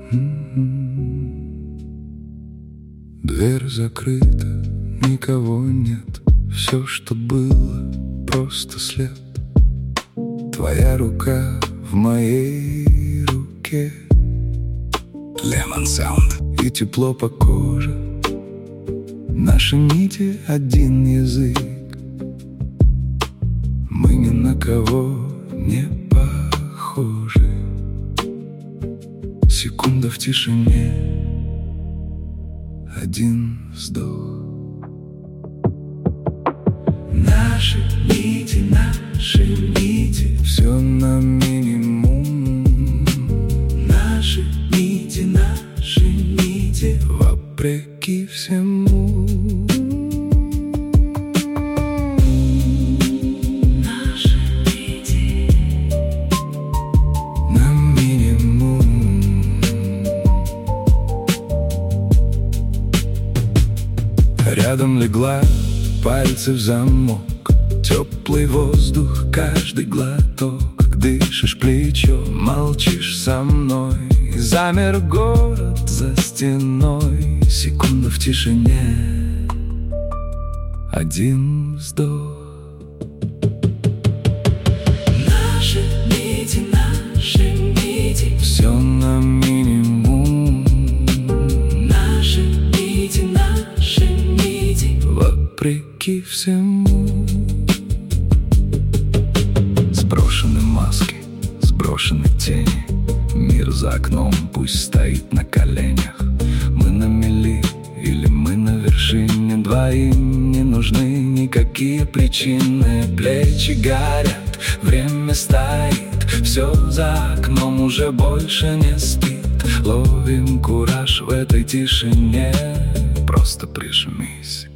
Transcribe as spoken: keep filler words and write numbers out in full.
Дверь закрыта, никого нет. Все, что было, просто след. Твоя рука в моей руке. Lemon Sound. И тепло по коже. Наши нити один язык. Мы ни на кого не похожи. Секунда в тишине. Один вздох. Наши нити, наши нити. Все на минимум. Наши нити, наши нити. Вопреки всему. Наши нити на минимум. Рядом легла, пальцы в замок. Теплый воздух, каждый глоток. Дышишь плечо, молчишь со мной. И замер город за стеной. Секунда в тишине. Один вздох. Наши нити, наши нити. Все на минимум. Наши нити, наши нити. Вопреки всему. Сброшены маски, сброшены тени. Мир за окном пусть стоит на коленях. Мы на мели или мы на вершине. Двоим не нужны никакие причины. Плечи горят, время стоит. Все за окном уже больше не спит. Ловим кураж в этой тишине. Просто прижмись